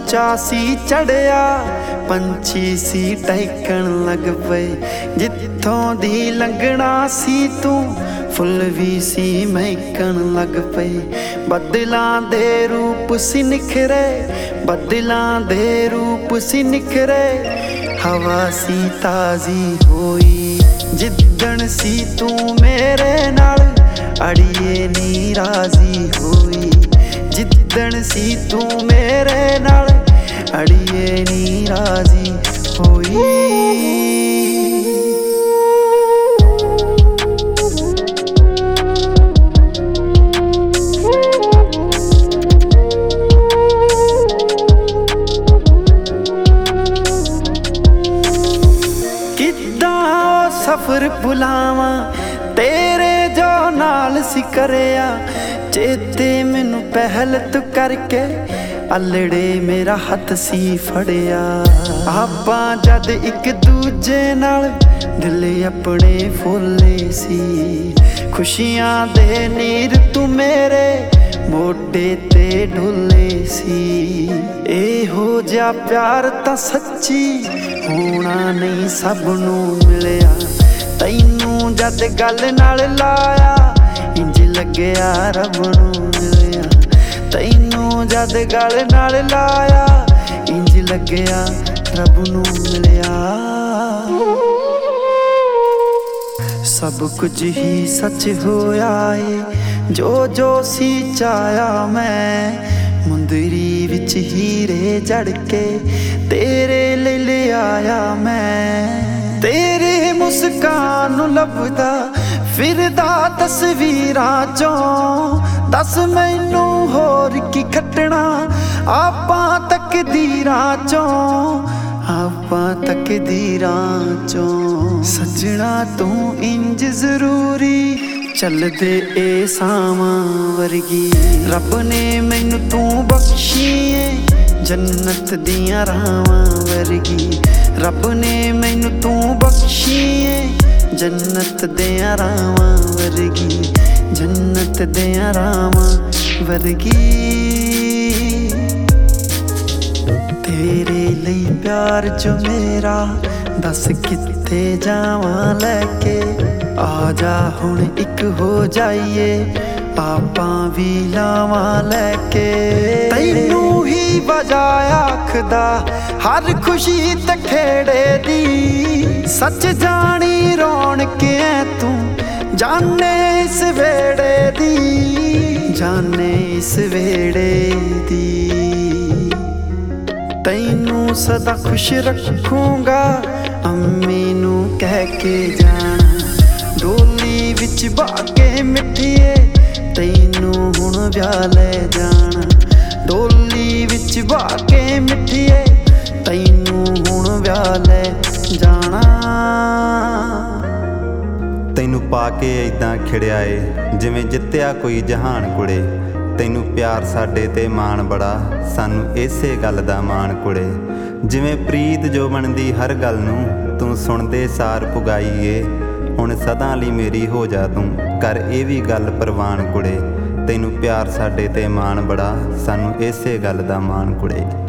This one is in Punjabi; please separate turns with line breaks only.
ਚਾ ਸੀ ਚੜਿਆ, ਪੰਛੀ ਸੀ ਟਹਿਕਣ ਲੱਗ ਪਏ। ਜਿੱਥੋਂ ਦੀ ਲੰਘਣਾ ਸੀ ਤੂੰ, ਫੁੱਲ ਵੀ ਸੀ ਮਹਿਕਣ ਲੱਗ ਪਏ। ਬੱਦਲਾਂ ਦੇ ਰੂਪ ਸੀ ਨਿਖਰੇ, ਬੱਦਲਾਂ ਦੇ ਰੂਪ ਸੀ ਨਿਖਰੇ। ਹਵਾ ਸੀ ਤਾਜ਼ੀ ਹੋਈ ਜਿੱਦਣ ਸੀ ਤੂੰ ਮੇਰੇ ਨਾਲ, ਅੜੀਏ ਨੀ ਰਾਜ਼ੀ ਹੋਈ ਜਿੱਦਣ ਸੀ ਤੂੰ ਮੇਰੇ ਨਾਲ, ਅੜੀਏ ਨੀ ਰਾਜ਼ੀ ਹੋਈ। ਸਫ਼ਰ ਭੁਲਾਵਾਂ ਤੇਰੇ ਜੋ ਨਾਲ ਸੀ ਕਰਿਆ, ਚੇਤੇ ਮੈਨੂੰ ਪਹਿਲ ਤੂੰ ਕਰਕੇ, ਅਲੜੇ ਮੇਰਾ ਹੱਥ ਸੀ ਫੜਿਆ। ਆਪਾਂ ਜਦ ਇੱਕ ਦੂਜੇ ਨਾਲ ਦਿਲ ਆਪਣੇ ਫੋਲੇ ਸੀ, ਖੁਸ਼ੀਆਂ ਦੇ ਨੀਰ ਤੂੰ ਮੇਰੇ ਮੋਢੇ ਤੇ ਢੋਲੇ ਸੀ। ਇਹੋ ਜਿਹਾ ਪਿਆਰ ਤਾਂ ਸੱਚੀ ਹੋਣਾ ਨਹੀਂ ਸਭ ਨੂੰ ਮਿਲਿਆ, ਤੈਨੂੰ ਜਦ ਗੱਲ ਨਾਲ ਲਾਇਆ ਇੰਝ ਲੱਗਿਆ ਰੱਬ ਨੂੰ ਮਿਲਿਆ। ਤੈਨੂੰ ਜਦ ਗੱਲ ਨਾਲ ਲਾਇਆ ਇੰਝ ਲੱਗਿਆ ਰੱਬ ਨੂੰ ਮਿਲਿਆ। ਸਭ ਕੁਝ ਹੀ ਸੱਚ ਹੋਇਆ ਏ, ਜੋ ਜੋ ਸੀ ਚਾਹਿਆ ਮੈਂ, ਮੁੰਦਰੀ ਵਿੱਚ ਹੀਰੇ ਜੜ ਕੇ ਤੇਰੇ ਲਈ ਲਿਆਇਆ ਮੈਂ। ਤੇਰੇ ਮੁਸਕਾਨ ਨੂੰ ਲੱਭਦਾ ਫਿਰਦਾ ਤਸਵੀਰਾਂ ਚੋਂ, ਦੱਸ ਮੈਨੂੰ ਹੋਰ ਕੀ ਖੱਟਣਾ ਆਪਾਂ ਤਕਦੀਰਾਂ ਚੋਂ, ਆਪਾਂ ਤਕਦੀਰਾਂ ਚੋਂ। ਸੱਜਣਾ ਤੂੰ ਇੰਜ ਜ਼ਰੂਰੀ ਚੱਲਦੇ ਏ ਸਾਵਾਂ ਵਰਗੀ, ਰੱਬ ਨੇ ਮੈਨੂੰ ਤੂੰ ਬਖਸ਼ੀ ਏ ਜੰਨਤ ਦੀਆਂ ਰਾਵਾਂ ਵਰਗੀ। ਰੱਬ ਨੇ ਮੈਨੂੰ ਤੂੰ ਬਖਸ਼ੀ ਏ ਜੰਨਤ ਦੀਆਂ ਰਾਵਾਂ ਵਰਗੀ, ਜੰਨਤ ਦੀਆਂ ਰਾਵਾਂ ਵਰਗੀ। ਤੇਰੇ ਲਈ ਪਿਆਰ ਜੋ ਮੇਰਾ, ਦੱਸ ਕਿੱਥੇ ਜਾਵਾਂ ਲੈ ਕੇ। ਆ ਜਾ ਹੁਣ ਇੱਕ ਹੋ ਜਾਈਏ ਆਪਾਂ ਵੀ ਲਾਵਾਂ ਲੈ ਕੇ। ਤੈਨੂੰ ਹੀ ਵਜਾ ਆਖਦਾ ਹਰ ਖੁਸ਼ੀ ਤੇ ਖੇੜੇ ਦੀ, ਸੱਚ ਜਾਣੀ ਰੌਣਕ ਐ ਤੂੰ ਜਾਣੇ ਇਸ ਵੇੜੇ ਦੀ, ਜਾਣੇ ਇਸ ਵੇੜੇ ਦੀ। ਤੈਨੂੰ ਸਦਾ ਖੁਸ਼ ਰੱਖੂੰਗਾ ਅੰਮੀ ਨੂੰ ਕਹਿ ਕੇ ਜਾਣਾ, ਡੋਲੀ ਵਿੱਚ ਬਾ ਕੇ ਮਿੱਠੀਏ ਤੈਨੂੰ ਹੁਣ ਵਿਆਹ ਲੈ ਜਾਣਾ। ਡੋਲੀ ਵਿੱਚ ਬਾ ਕੇ ਮਿੱਠੀਏ ਤੈਨੂੰ ਹੁਣ ਵਿਆਹ ਲੈ ਜਾਣਾ।
ਤੈਨੂੰ ਪਾ ਕੇ ਏਦਾਂ ਖਿੜਿਆ ਏ ਜਿਵੇਂ ਜਿੱਤਿਆ ਕੋਈ ਜਹਾਨ ਕੁੜੇ। ਤੈਨੂੰ ਪਿਆਰ ਸਾਡੇ ਤੇ ਮਾਣ ਬੜਾ, ਸਾਨੂੰ ਇਸੇ ਗੱਲ ਦਾ ਮਾਣ ਕੁੜੇ। ਜਿਵੇਂ ਪ੍ਰੀਤ ਜੋ ਬਣਦੀ ਹਰ ਗੱਲ ਨੂੰ ਤੂੰ ਸੁਣਦੇ ਸਾਰ ਪੁਗਾਈ ਏ, ਹੁਣ ਸਦਾ ਲਈ ਮੇਰੀ ਹੋ ਜਾ ਤੂੰ ਕਰ ਇਹ ਵੀ ਗੱਲ ਪ੍ਰਵਾਨ ਕੁੜੇ। ਤੈਨੂੰ ਪਿਆਰ ਸਾਡੇ ਤੇ ਮਾਣ ਬੜਾ, ਸਾਨੂੰ ਇਸੇ ਗੱਲ ਦਾ ਮਾਣ ਕੁੜੇ।